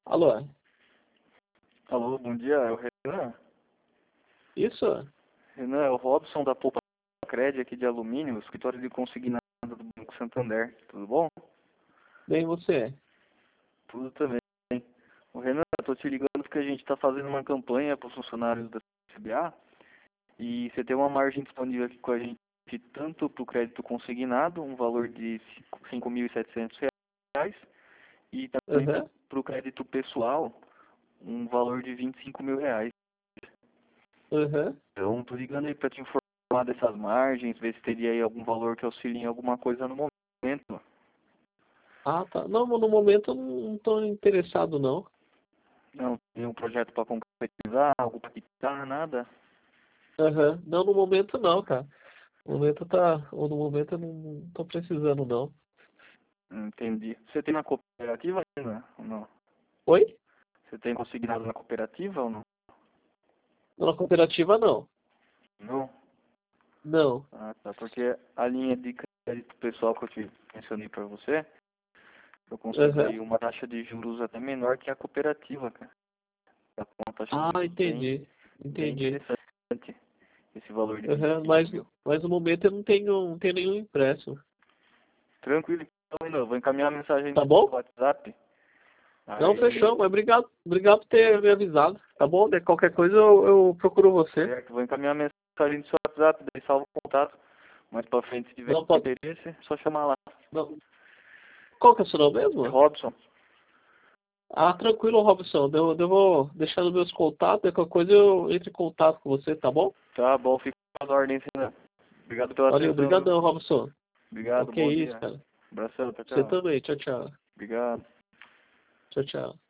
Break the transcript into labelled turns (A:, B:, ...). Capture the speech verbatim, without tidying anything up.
A: Alô?
B: Alô, bom dia, é o Renan?
A: Isso?
B: Renan, é o Robson da Poupa Cred aqui de Alumínio, escritório de consignado do Banco Santander. Tudo bom?
A: Bem você?
B: Tudo também. O Renan, eu tô te ligando porque a gente está fazendo uma campanha para os funcionários da C B A e você tem uma margem disponível aqui com a gente, tanto para o crédito consignado, um valor de cinco mil e setecentos reais, e também
A: Aham.
B: para o crédito pessoal, um valor de vinte e cinco mil reais.
A: Aham.
B: Então, tô ligando aí para te informar dessas margens, ver se teria aí algum valor que auxilie em alguma coisa no momento.
A: Ah, tá. Não, no momento eu não estou interessado, não.
B: Não tem um projeto para concretizar, algo para quitar, nada?
A: Aham. Não, no momento não, cara. No momento tá. Ou no momento eu não tô precisando, não.
B: Entendi. Você tem na cooperativa ainda ou não?
A: Oi?
B: Você tem consignado na cooperativa ou não?
A: Na cooperativa não.
B: Não?
A: Não.
B: Ah, tá. Porque a linha de crédito pessoal que eu te mencionei para você, eu consigo
A: Aham.
B: aí uma taxa de juros até menor que a cooperativa, cara. Tá com uma taxa de
A: Ah,
B: juros bem,
A: entendi.
B: bem
A: Entendi.
B: interessante. Esse valor de vinte
A: Aham.
B: e cinco
A: Mas,
B: mil.
A: mas no momento eu não tenho, não tenho nenhum empréstimo.
B: Tranquilo, então, Renan, eu vou encaminhar a mensagem no
A: Tá bom?
B: WhatsApp.
A: Não,
B: Aí,
A: fechou, mas obrigado. Obrigado por ter me avisado. Tá bom? De qualquer coisa eu, eu procuro você.
B: certo, vou encaminhar a mensagem no seu WhatsApp, daí salva o contato. Mais pra frente, se tiver
A: Não, pode.
B: interesse, é só chamar lá.
A: Não. Qual que é o seu nome
B: É
A: mesmo?
B: Robson.
A: Ah, tranquilo, Robson. Eu, eu vou deixar nos meus contatos. Qualquer coisa eu entro em contato com você, tá bom?
B: Tá bom, fica nas ordens, Renan. Obrigado pela
A: Valeu,
B: atenção, viu?
A: obrigadão, Robson.
B: Obrigado,
A: Ok,
B: bom
A: isso,
B: dia.
A: cara.
B: Abração, tchau,
A: Você
B: tchau.
A: também. Tchau, tchau.
B: Obrigado.
A: Tchau, tchau.